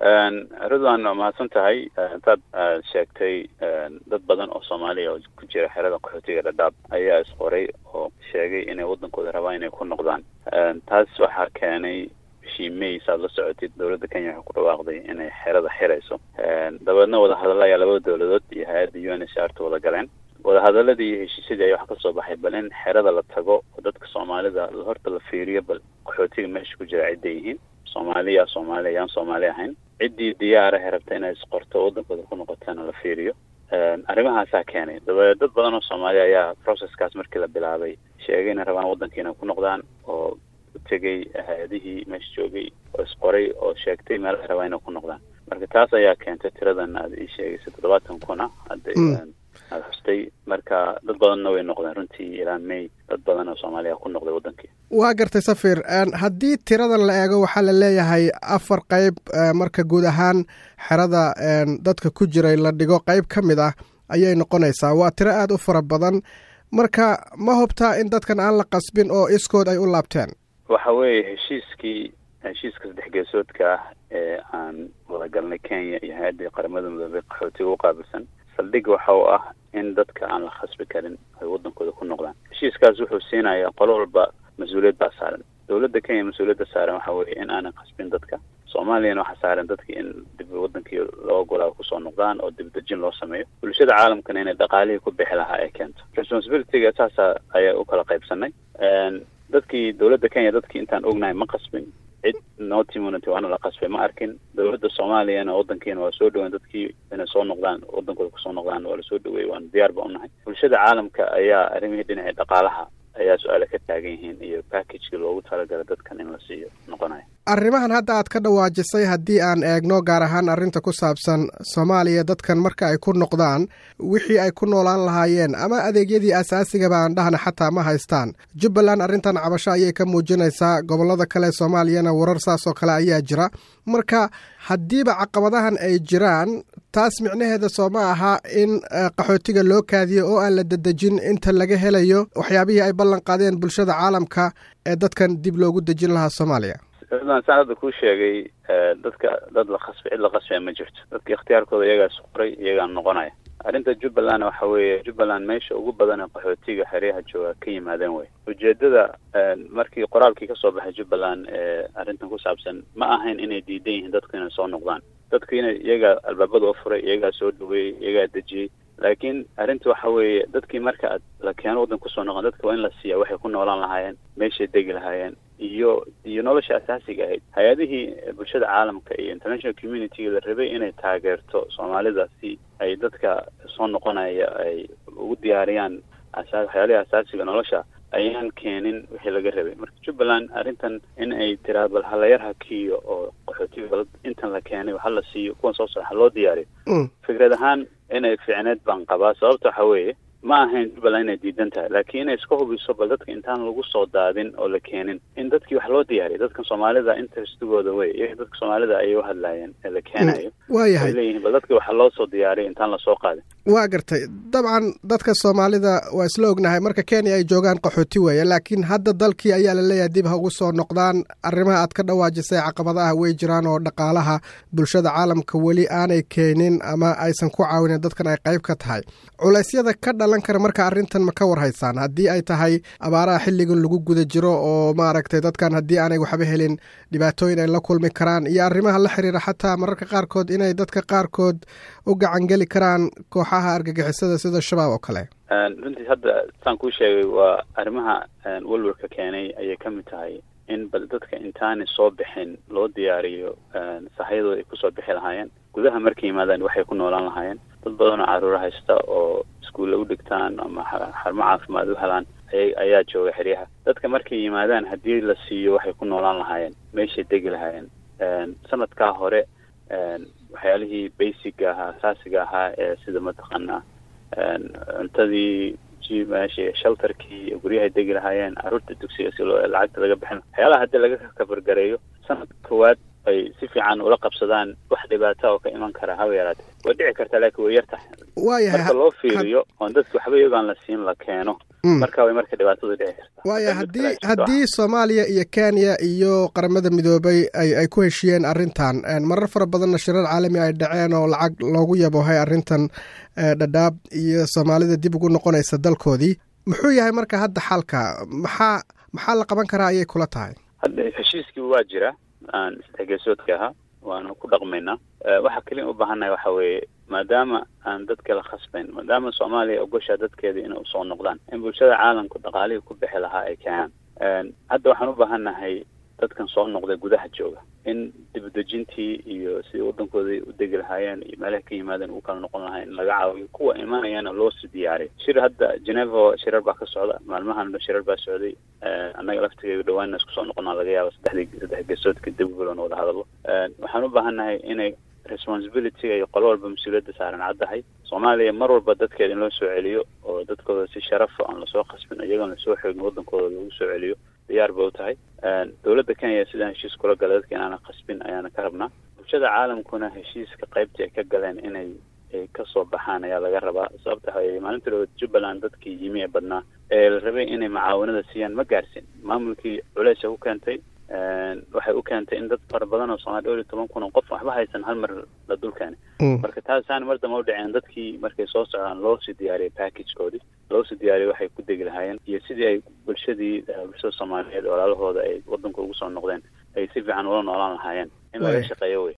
Ridwan ma santahay dad sheegtay dad badan oo Soomaali oo ku jira xerada qaxootiga Dadaab ayaa isqoray oo sheegay inay wadankooda rabaan inay ku noqdaan. Taas waxa keenay bishii May la socotay dawladda Kenya waxay ku dhawaaqday inay xerada xirayso. Dabadna wada hadalaya laba dawladood iyo hay'adda UNHCR wada galeen. wada hadaladii iyo heshiisyadii ayaa wax ka soo baxay bal in xerada la tago oo dadka Soomaalida horta la fiiriyo bal qaxootiga meesha ku jira cid yihiin Soomaali ahayn ciddii diyaar ah rabta inay isqorto wadankooda ku noqotaan la fiiriyo. Arrimahaas keenay dad badan oo Soomaali ayaa processkaas markii la bilaabay sheegay inay rabaan wadankiina ku noqdaan oo tagay hay'adihii meesha joogay oo isqoray oo sheegtay meel ay rabaan inay ku noqdaan. Marka taas ayaa keentay tiradan aad ii sheegaysa 70,000 hadda hastay marka dad badan way noqdeen runtii ilaa May dad badan oo Soomaaliya ku noqday wadankii. Waa gartay Safir haddii tiradan la eego waxaa la leeyahay 4 qayb marka guud ahaan xerada dadka ku jiray la dhigo qayb ka mid ah ayay noqonaysaa. Waa tiro aad u fara badan marka ma hubtaa in dadkan aan la qasbin oo iskood ay u laabteen. Waxa weeye heshiiska saddex geesoodka ah ee aan wada galnay Kenya iyo hay'adda qaramada midoobay qaxootiga u qaabilsan saldhig waxa uu ah in dadka aan la khasbi karin ay wadankooda ku noqdaan. Heshiiskaas wuxuu siinayaa qolo walba mas'uuliyad baa saaran. Dawladda Kenya mas'uuliyadda saaran waxa weeye in aanan khasbin dadka. Soomaaliyana waxa saaran dadka in dib wadankii loo ogolaado ku soo noqdaan oo dib dejin loo sameeyo. Bulshada caalamkana inay dhaqaalihii ku bixi lahaa ay keento. Responsibility-ga taas ayaa u kala qaybsanay. Dadkii dawladda Kenya dadkii intaan ognahay ma qasbin. cid no community waana la qasbay ma arkin. Dawladda Soomaaliyeena wadankeena waa soo dhawaan dadkii inay soo noqdaan wadankooda ku soo noqdaan waa la soo dhaweeyay waan diyaar baa u nahay. Bulshada caalamka ayaa arrimihii dhinaca dhaqaalaha ayaa su'aalo ka taagan yihiin iyo package loogu talagalay dadkan in la siiyo noqonaya. Arrimahan hadda aad ka dhawaajisay haddii aan eegno gaar ahaan arrinta ku saabsan Soomaaliya dadkan marka ay ku noqdaan wixii ay ku noolaan lahaayeen ama adeegyadii asaasiga baan dhahna xataa ma haystaan. Jubbaland arrintan cabasho ayay ka muujinaysaa gobolada kale Soomaaliyana warar saas oo kale ayaa jira. Marka haddiiba caqabadahan ay jiraan taas micnaheeda soo ma aha in qaxootiga loo kaadiyo oo aan la dadejin inta laga helayo waxyaabihii ay ballan qaadeen bulshada caalamka ee dadkan dib loogu dejin lahaa Soomaaliya. Saacada ku sheegay dad la qasbay ma jirto. Dadka ikhtiyaarkooda iyaga qoray iyaga noqonaya. Arrinta Jubbaland waxa weeye Jubbaland meesha ugu badan ee qaxootiga xeryaha jooga ka yimaadeen way. Ujeedada markii qoraalkii ka soo baxay Jubbaland arrintan ku saabsan ma ahayn inay diidan yihiin dadku inay soo noqdaan. Dadku inay iyaga albaabada u furay iyaga soo dhaweeyay iyaga dejiyay. laakiin arrintu waxa weeye dadkii marka la keeno wadan ku soo noqon dadka waa in la siiyaa waxay ku noolaan lahaayeen meeshay degi lahaayeen iyo nolosha asaasiga ahayd. Hay-adihii bulshada caalamka iyo international community la rabay inay taageerto Soomaalida si ay dadka soo noqonaya ay ugu diyaariyaan waxyaalaha asaasiga nolosha ayaan keenin wixii laga rabay. Marka Jubbaland arrintan in ay tiraahdo bal halayar hakiyo oo qaxootiga intan la keenay waxa la siiyo kuwan soo socda loo diyaariyo. Fikrad ahaan inay fiicneed baan qabaa sababta waxa weeye ma ahayn Jubbaland inay diidan tahay laakiin inay iska hubiso bal dadka intaan lagu soo daadin oo la keenin in dadkii wax loo diyaariyo. Dadka Soomaalida interestgooda way iyo dadka Soomaalida ay u hadlayeen ee la keenayo waayahay leeyihiin bal dadka wax loo soo diyaariyo intaan la soo qaadin. waa gartay dabcan dadka Soomaalida waa isla ognahay marka Kenya ay joogaan qaxooti weeye laakiin hadda dalkii ayaa la leeyahay dib ha ugu soo noqdaan. Arrimaha aad ka dhawaajisay caqabadaha way jiraan oo dhaqaalaha bulshada caalamka weli aanay keenin ama aysan ku caawinin dadkan ay qayb ka tahay. Culeysyada ka dhalan kara marka arrintan ma ka warhaysaan haddii ay tahay abaaraha xilligan lagu guda jiro oo maaragtay dadkan haddii aanay waxba helin dhibaatooyin ay la kulmi karaan iyo arrimaha la xiriira xataa mararka qaarkood inay dadka qaarkood u gacan geli karaan kooxaha argagixisada sida shabaab oo kale. runtii hadda saan kuu sheegay waa arrimaha walwalka keenay ayay ka mid tahay in bal dadka intaanay soo bixin loo diyaariyo sahayadooda ay kusoo bixi lahaayeen gudaha markay yimaadaan waxay ku noolaan lahaayeen. dad badan oo caruur haysta oo iskuulla u dhigtaan ama xarumo caafimaad u helaan ayaa jooga xeryaha. dadka markay yimaadaan haddii la siiyo waxay ku noolaan lahaayeen meeshay degi lahaayeen. sanadkaa hore waxyaalihii basic ahaa asaasiga ahaa ee sida mataqaanaa cuntadii meeshii shelterkii guryahay degi lahaayeen caruurta dugsiga si lacagta laga bixin waxyaalaha haddii laga kabargareeyo sanad koowaad ay si fiican ula qabsadaan wax dhibaato oo ka iman kara haba yaraatee way dhici kartaa laakiin way yartahay marka loo fiiriyo oon dadka waxba iyagaan la siin la keeno marka way marka dhibaatadu dhici kartaa waaya haddii Soomaaliya iyo Kenya iyo qaramada midoobay ay ku heshiyeen arrintan marar fara badanna shirar caalami ay dhaceen oo lacag loogu yabohay arrintan Dadaab iyo Soomaalida dib ugu noqonaysa dalkoodii muxuu yahay marka hadda xalka maxaa la qaban karaa ayay kula tahay hadda heshiiskii waa jira aan isdhexgalsoodka ahaa waana ku dhaqmaynaa waxa kaliya u baahanahay waxa weeye maadaama aan dadka la khasbayn maadaama Soomaaliya ogosha dadkeeda inay soo noqdaan in bulshada caalamku dhaqaalihi ku bixi lahaa ay keenaan hadda waxaan u baahanahay dadkan soo noqday gudaha jooga in dibadejintii iyo sidii waddankooda u degi lahaayeen iyo meelaha ka yimaadeen u kala noqon lahayn in laga caawiyo kuwa imanayana loo sii diyaariyo shir hadda Geneva shirar baa ka socda maalmahan shirar baa socday annaga laftigeeda dhawaan isku soo noqonaa laga yaabo saddex geesoodka dib ugu wada hadallo waxaan u baahanahay inay responsibility iyo qolo walba mas'uuliyadda saaran caddahay Soomaaliya mar walba dadkeeda in loo soo celiyo oo dadkooda si sharaf aan la soo qasbin iyagana soo xoogin waddankooda lagu soo celiyo diyaar baa u tahay dawladda Kenya sidaan heshiis kula galay dadka inaan qasbin ayaana ka rabnaa bulshada caalamkuna heshiiska qaybtii ay ka galeen inay ka soo baxaan ayaa laga rabaa sababta ay maalintii Jubbaland dadkii yimi badnaa ee la rabay inay macaawanada siiyaan ma gaarsin maamulkii culays u keentay waxay u keentay in dad fara badan oo Soomaaliya 10,000 qof waxba haysan hal mar la dulkaan marka taasaan mar dama u dhaceen dadkii markay soo socdaan loo sii diyaariyay package-koodii loo sii diyaariyay waxay ku degi lahaayeen iyo sidii ay bulshada Soomaaliyeed walaalahooda ay waddanka ugu soo noqdeen ay si fiican ula noolaan lahaayeen in laga shaqeeyo way